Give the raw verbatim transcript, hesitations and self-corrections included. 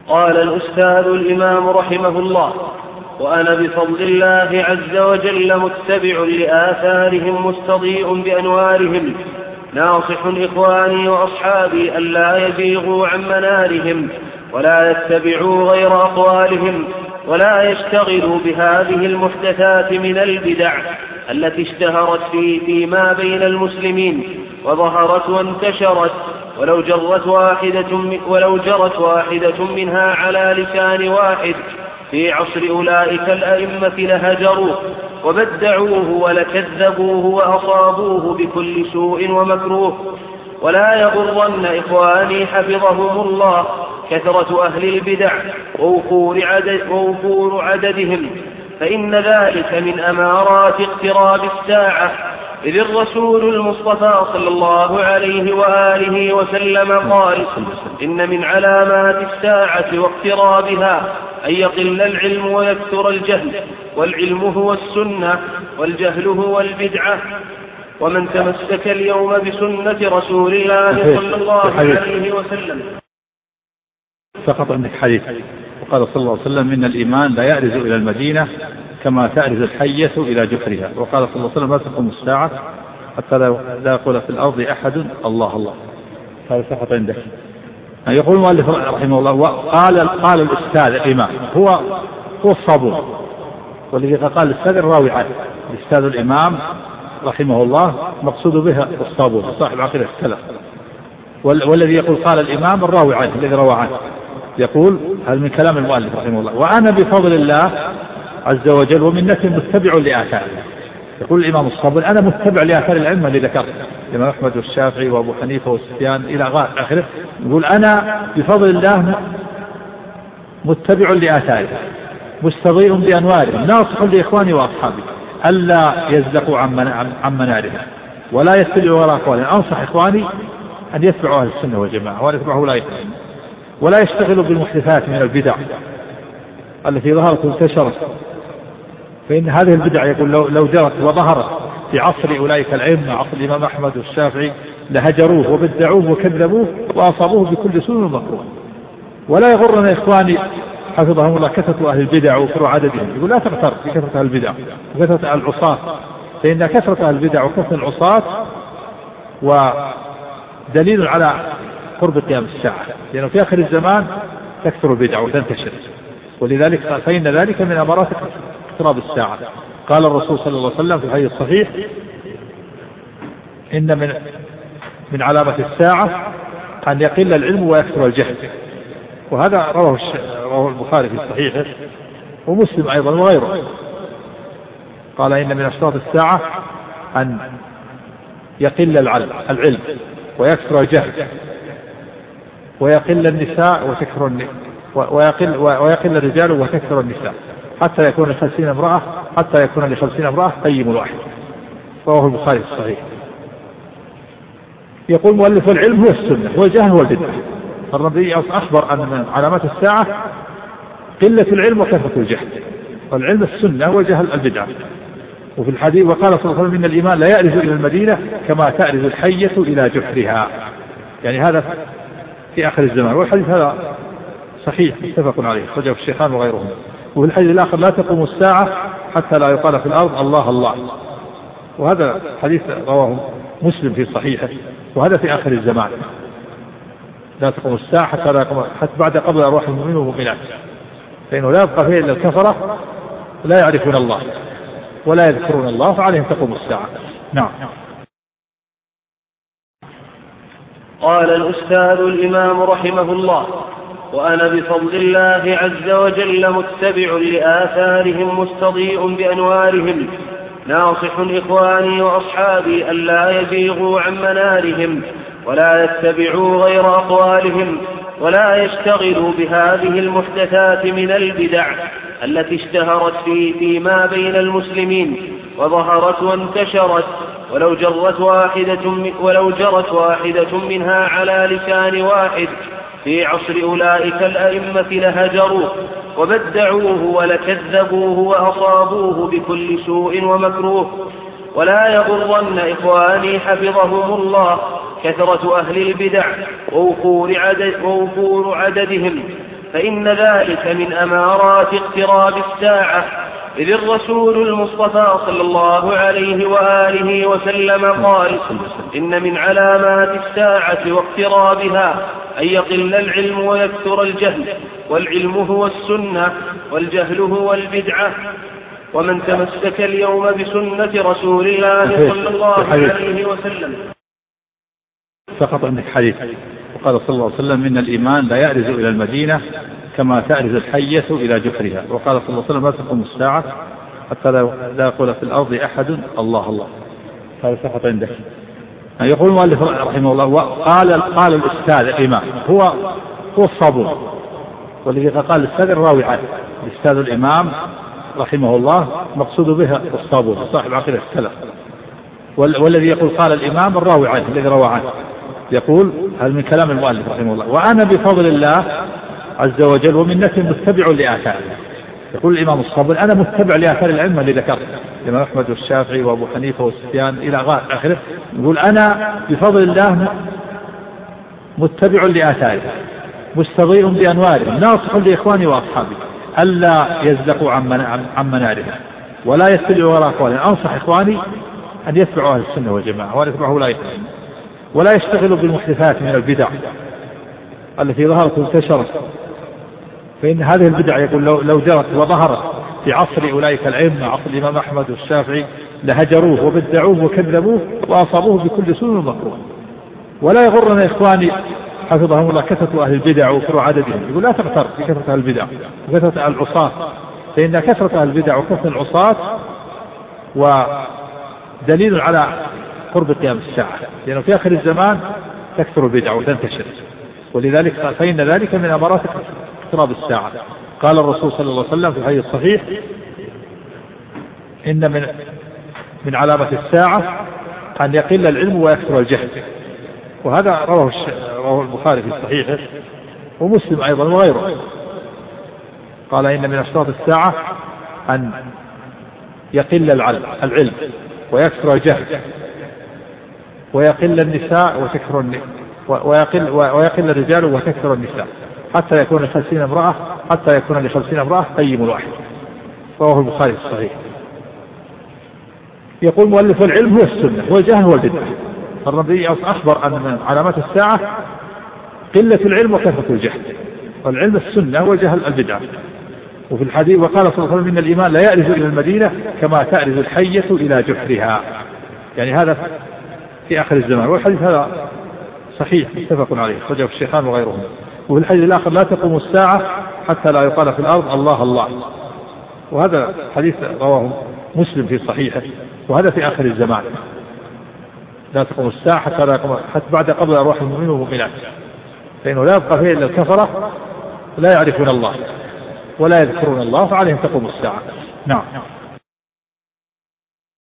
قال الأستاذ الإمام رحمه الله: وأنا بفضل الله عز وجل متبع لآثارهم مستضيء بأنوارهم، ناصح إخواني وأصحابي ألا يزيغوا عن منارهم ولا يتبعوا غير أقوالهم ولا يشتغلوا بهذه المحدثات من البدع التي اشتهرت في فيما بين المسلمين وظهرت وانتشرت، ولو جرت واحدة ولو جرت واحدة منها على لسان واحد في عصر أولئك الأئمة لهجروه وبدعوه ولكذبوه وأصابوه بكل سوء ومكروه. ولا يغرن إخواني حفظهم الله كثرة أهل البدع ووفور, عدد ووفور عددهم، فإن ذلك من أمارات اقتراب الساعة، إذ الرسول المصطفى صلى الله عليه وآله وسلم قال: إن من علامات الساعة واقترابها أن يقل العلم ويكثر الجهل، والعلم هو السنة والجهل هو البدعة. ومن تمسك اليوم بسنة رسول الله صلى الله عليه وسلم. سقط عندك حديث وقال صلى الله عليه وسلم: إن الإيمان لا يأرز إلى المدينة كما تأرز الحية إلى جحرها. وقال صلى الله عليه وسلم: لا تقوم الساعة حتى لا يقول في الأرض أحد الله الله. هذا سقط عندك. يقول المؤلف رحمه الله: وقال قال الأستاذ الإمام هو هو الصابون، والذي قال الأستاذ الراوي عنه. الأستاذ الإمام رحمه الله مقصود به الصابون صاحب عقيدة السلف، والذي يقول قال الإمام الراوي عنه الذي روى عنه. يقول هذا من كلام المؤلف رحمه الله: وأنا بفضل الله عز وجل ومنته متبع لآثاره. يقول الإمام الصابون: أنا متبع لآثار العلم اللي ذكرت الإمام أحمد والشافعي وأبو حنيفة والسفيان إلى آخره. يقول أنا بفضل الله متبع لآثاره مستضيء بأنوارهم، ناصح لإخواني وأصحابي ألا يزلقوا عن منارهم ولا يتبعوا وراء أقوالهم. أنصح إخواني أن يتبعوا أهل السنة والجماعة ولا يتبعوا ولا يتبعوا ولا يشتغلوا بالمحدثات من البدع التي ظهرت وانتشرت، فإن هذه البدع يقول لو, لو جرت وظهرت في عصر أولئك الأئمة عصر الإمام أحمد والشافعي لهجروه وبدعوه وكذبوه وأصابوه بكل سوء ومكروه. ولا يغرنا إخواني حفظهم الله كثرة أهل البدع وكثرة عددهم. يقول لا تغتر بكثرة أهل البدع وكثرة أهل العصاة، فإن كثرة أهل البدع وكثرة العصاة ودليل على قرب قيام الساعة، لأنه في آخر الزمان تكثر البدع وتنتشر، ولذلك فإن ذلك من أمارات اقتراب الساعة. قال الرسول صلى الله عليه وسلم في الحديث الصحيح: إن من من علامة الساعة أن يقل العلم ويكثر الجهل. وهذا رواه رواه البخاري في صحيحه ومسلم أيضا وغيره. قال: إن من أشراط الساعة أن يقل العلم ويكثر الجهل ويقل النساء وتكثر ويقل ويقل الرجال وتكثر النساء حتى يكون لخمسين امرأة حتى يكون لخمسين امرأة قيم واحد. رواه البخاري في الصحيح. يقول مؤلف: العلم هو السنة والجهل هو البدعة. النبي أخبر أن من علامات الساعة قلة العلم وكثرة الجهل، والعلم السنة والجهل البدعة. وفي الحديث وقال صلى الله عليه وسلم: إن الإيمان لا يأرز إلى المدينة كما تأرز الحية إلى جحرها. يعني هذا في آخر الزمان، والحديث هذا صحيح متفق عليه خرجه الشيخان وغيرهم. وفي الحديث الآخر: لا تقوم الساعة حتى لا يقال في الأرض الله الله. وهذا حديث رواه مسلم في صحيحه، وهذا في آخر الزمان. لا تقوم الساعة حتى لا يقوم حتى بعد قبل أرواح المؤمنين والمؤمنات، فإنه لا يبقى فيه إلا الكفرة لا يعرفون الله ولا يذكرون الله، فعليهم تقوم الساعة. نعم. قال الأستاذ الإمام رحمه الله: وأنا بفضل الله عز وجل متبع لآثارهم مستضيء بأنوارهم، ناصح إخواني وأصحابي ألا يزيغوا عن منارهم ولا يتبعوا غير أقوالهم ولا يشتغلوا بهذه المحدثات من البدع التي اشتهرت في فيما بين المسلمين وظهرت وانتشرت، ولو جرت واحدة ولو جرت واحدة منها على لسان واحد في عصر أولئك الأئمة لهجروه وبدعوه ولكذبوه وأصابوه بكل سوء ومكروه. ولا يغرن إخواني حفظهم الله كثرة أهل البدع ووفور, عدد ووفور عددهم، فإن ذلك من أمارات اقتراب الساعة، إذ الرسول المصطفى صلى الله عليه وآله وسلم قال: إن من علامات الساعة واقترابها أن يقل العلم ويكثر الجهل، والعلم هو السنة والجهل هو البدعة. ومن تمسك اليوم بسنة رسول الله صلى الله عليه وسلم. سقط عندك حديث، وقال صلى الله عليه وسلم: إن الإيمان لا يأرز إلى المدينة كما تأرز الحية إلى جحرها. وقال صلى الله عليه وسلم: لا تقوم الساعة حتى لا يقول في الأرض أحد الله الله. هذا سقط عندك. يقول المؤلف رحمه الله: وقال قال الأستاذ الإمام هو هو الصابون، والذي قال الأستاذ الراوي عنه. الأستاذ الإمام رحمه الله مقصود به الصابون صاحب عقيدة السلف، والذي يقول قال الإمام الراوي عنه الذي روى عنه. يقول هذا من كلام المؤلف رحمه الله: وأنا بفضل الله عز وجل ومنته متبع لآثاره. يقول الإمام الصابون: أنا متبع لآثار العلم اللي ذكرت الإمام أحمد والشافعي وأبو حنيفة والسفيان إلى آخره. يقول أنا بفضل الله متبع لآثاره مستضيء بأنواره ناصح لإخواني وأصحابي ألا يزلقوا عن منارها ولا يتبعوا وراء أقوالهم. أنصح إخواني أن يتبعوا أهل السنة والجماعة ولا يتبعوا ولا يتبعوا ولا يشتغلوا بالمحدثات من البدع التي ظهرت وانتشرت، فإن هذه البدع يقول لو, لو جرت وظهرت في عصر أولئك الأئمة عصر الإمام أحمد والشافعي لهجروه وبدعوه وكذبوه وأصابوه بكل سوء ومكروه. ولا يغرنا إخواني حفظهم الله كثرة أهل البدع وكثرة عددهم. يقول لا تغتر بكثرة أهل البدع وكثرة أهل العصاة، فإن كثرة أهل البدع وكثرة العصاة ودليل على قرب قيام الساعة، لأنه في آخر الزمان تكثر البدع وتنتشر، ولذلك فإن ذلك من أمارات اقتراب الساعة. قال الرسول صلى الله عليه وسلم في الحديث الصحيح: إن من من علامة الساعة أن يقل العلم ويكثر الجهل. وهذا رواه رواه البخاري في صحيحه ومسلم أيضا وغيره. قال: إن من أشراط الساعة أن يقل العلم العلم ويكثر الجهل ويقل النساء وتكثر ويقل ويقل الرجال وتكثر النساء حتى يكون لخمسين امرأة حتى يكون لخمسين امرأة قيم واحد. رواه البخاري في الصحيح. يقول مؤلف: العلم هو السنة والجهل هو البدعة. النبي أخبر أن من علامات الساعة قلة العلم وكثرة الجهل، والعلم السنة والجهل البدعة. وفي الحديث وقال صلى الله عليه وسلم: إن الإيمان لا يأرز إلى المدينة كما تأرز الحية إلى جحرها. يعني هذا في آخر الزمان، والحديث هذا صحيح متفق عليه خرجه الشيخان وغيرهم. وفي الحديث الآخر: لا تقوم الساعة حتى لا يقال في الأرض الله الله. وهذا حديث رواه مسلم في صحيحه، وهذا في آخر الزمان. لا تقوم الساعة حتى لا يقوم حتى بعد قبل أرواح المؤمنين والمؤمنات، فإنه لا يبقى فيه إلا الكفرة لا يعرفون الله ولا يذكرون الله، فعليهم تقوم الساعة. نعم.